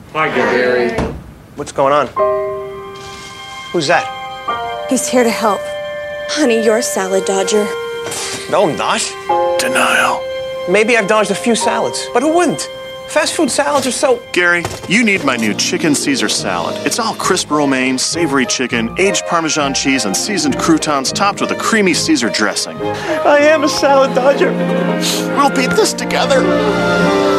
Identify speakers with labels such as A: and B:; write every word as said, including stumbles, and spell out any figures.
A: Hi, Gary.
B: What's going on? Who's that?
C: He's here to help. Honey, you're a salad dodger.
B: No, I'm not.
D: Denial.
B: Maybe I've dodged a few salads, but who wouldn't? Fast food salads are so...
D: Gary, you need my new Chicken Caesar salad. It's all crisp romaine, savory chicken, aged Parmesan cheese, and seasoned croutons topped with a creamy Caesar dressing.
B: I am a salad dodger.
D: We'll beat this together.